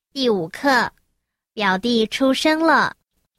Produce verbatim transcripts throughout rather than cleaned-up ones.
第五课，表弟出生了。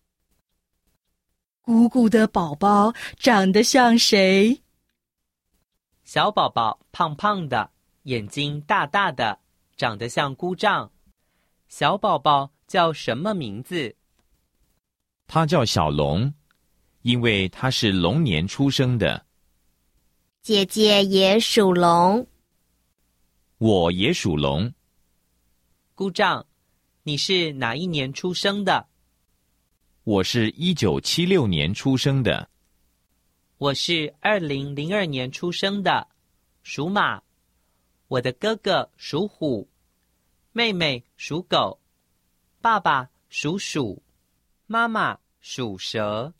姑姑的宝宝长得像谁？ 小宝宝胖胖的，眼睛大大的，长得像姑丈。小宝宝叫什么名字？ 他叫小龙，因为他是龙年出生的。 姐姐也属龙。 我也属龙。 姑丈，你是哪一年出生的？ 我是一九七六年出生的。 我是二零零二年出生的，属马。我的哥哥属虎，妹妹属狗，爸爸属鼠，妈妈属蛇。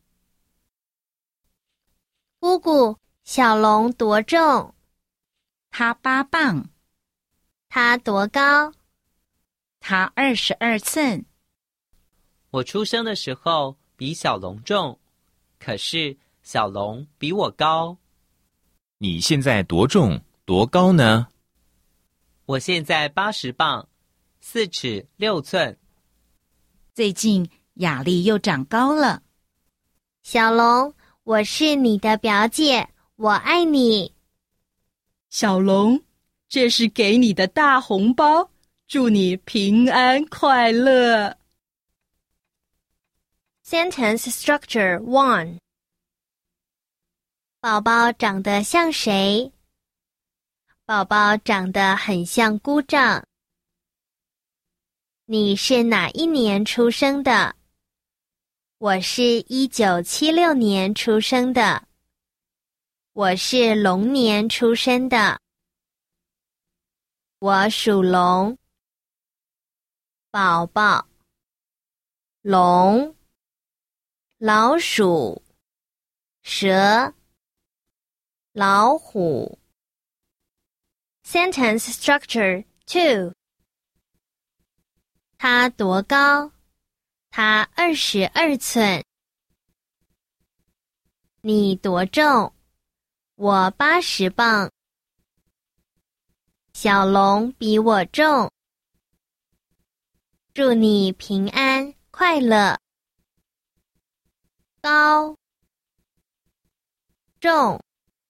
姑姑，小龙多重？ 他八磅。 他多高？ 他二十二寸。 我出生的时候比小龙重，可是小龙比我高。 你现在多重多高呢？ 我现在八十磅，四尺六寸。 最近雅丽又长高了。 小龙，我是你的表姐，我爱你。 小龙，这是给你的大红包，祝你平安快乐。 Sentence structure one. 宝宝长得像谁？宝宝长得很像姑丈。你是哪一年出生的？我是一九七六年出生的。我是龙年出生的。我属龙。宝宝，龙，老鼠，蛇，老虎。Sentence structure two. 他多高？他二十二寸。你多重？我八十磅。小龙比我重。祝你平安快乐。高，重，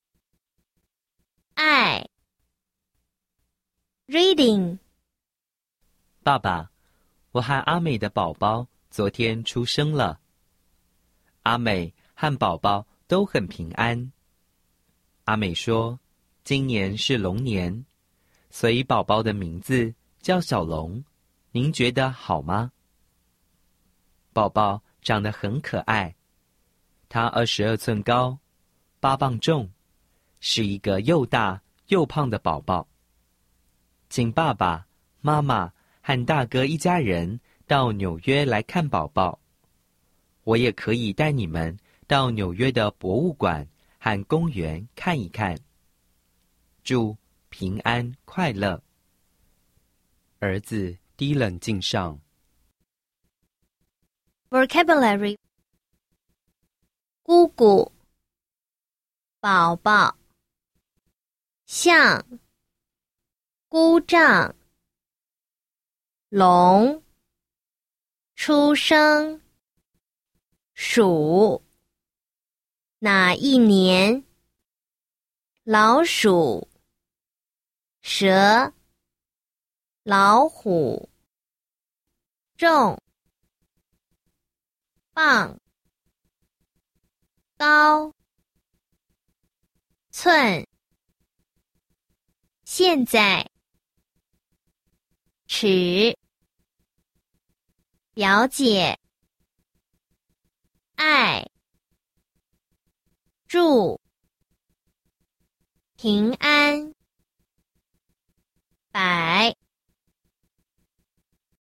爱。Reading. 爸爸，我和阿美的宝宝昨天出生了。阿美和宝宝都很平安。阿美说，今年是龙年，所以宝宝的名字叫小龙。您觉得好吗？宝宝长得很可爱，他二十二寸高，八磅重，是一个又大又胖的宝宝。请爸爸妈妈和大哥一家人到纽约来看宝宝。我也可以带你们到纽约的博物馆和公园看一看。祝平安快乐。儿子低冷镜上。 Vocabulary. 姑姑，宝宝，像，姑丈，龙，出生，鼠，哪一年，老鼠，蛇，老虎，重，磅，高，寸，现在，尺，表姐，爱，祝，平安，百。